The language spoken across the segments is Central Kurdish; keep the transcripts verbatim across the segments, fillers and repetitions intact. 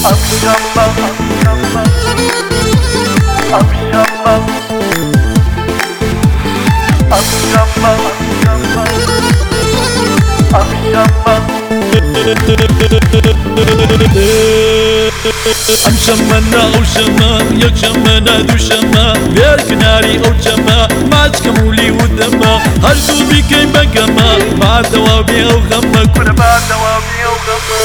akşama, akşama, akşama, akşama, akşama, akşama. ئەمشەممەە ئەو شەمە یەکشەممەە دووشەمە بێر کناری ئەو چەمە ماچکەم ولی ودەمە هەردوو بیکەین بەگەمە باتەوا بێ ئەو غەمە کورە باتەوا بێ ئەو غەمە.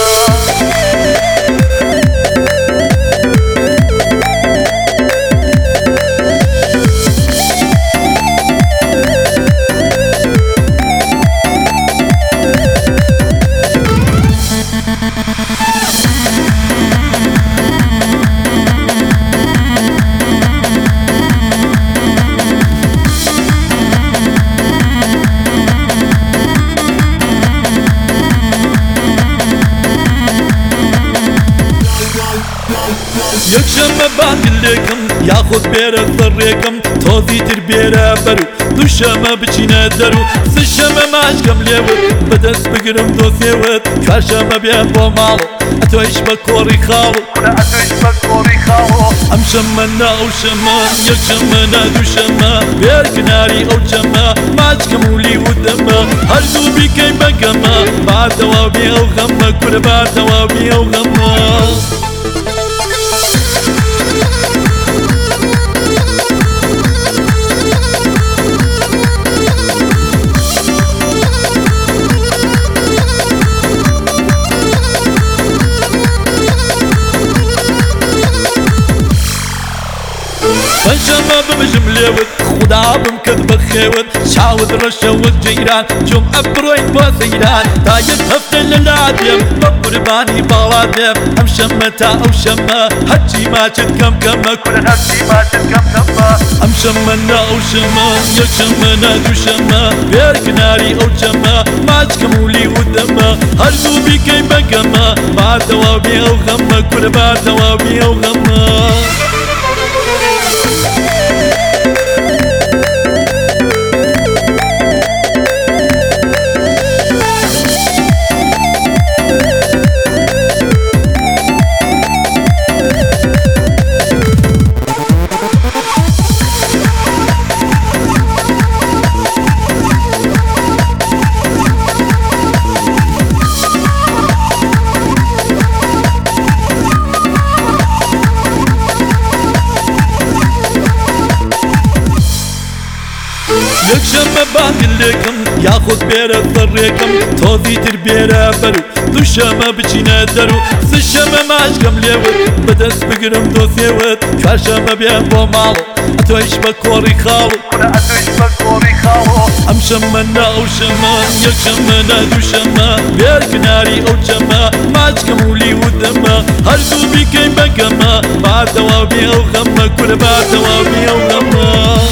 یەکشەممە باگلێکم یاخۆت بێرە فەڕێکم تۆزی تر بێرە بەرو دووشەمە بچینە دەرو سشەمە ماچکەم لێوت بەدەست بگرم دۆزێوت چوارشەمە بێن بۆ ماڵۆ ئەتۆیش بە کۆڕی خاڵ کورە ئەتۆیش بە کۆڕی خاڵۆ. ئەمشەممە ئەو شەمە یەکشەممە دووشەمە بێر کناری ئەو چەمە ماچکەم ولی ودەمە هەردوو بیکەین بەگەمە باتەوا بێ ئەو غەمە کورە باتەوا بێ ئەو غەمە. پەنجەمە ببژم لێوت خودا بمکرد بەخێوت چاوت ڕەشەوت جەیران چۆم ئەبڕۆین بۆ سەیران تا یەک هەفتە لەلا دێم بە قوربانی باڵا دێم ئەم شەممە تا ئەو شەممە هەرچی ماچت کەم کەمە کورە هەرچی ماچت کەم کەمە. ئەم شەممە ئەو شەمە یەکشەممە دووشەمە بێر کناری ئەو چەمە ماچکەم ولی ودەمە هەردوو بیکەین بەگەمە باتەوا بێ ئەو غەمە کورە باتەوا بێ ئەو غەمە. یەکشەممە باگلێکم یاخۆت بێرە فەڕێکم تۆزی تر بێرە بەرو دووشەمە بچینە دەرو سشەمە ماچکەم لێوت بەدەست بگرم دۆزێوت چوارشەمە بێن بۆ ماڵۆ ئەتۆیش بە کۆڕی خاڵ کورە ئەتۆیش بە کۆڕی خاڵۆ. ئەمشەممە ئەو شەمە یەکشەممە دووشەمە بێر کناری ئەو چەمە ماچکەم ولی ودەمە هەردوو بیکەین بەگەمە باتەوا بێ ئەو غەمە کورە باتەوا بێ ئەو غەمە.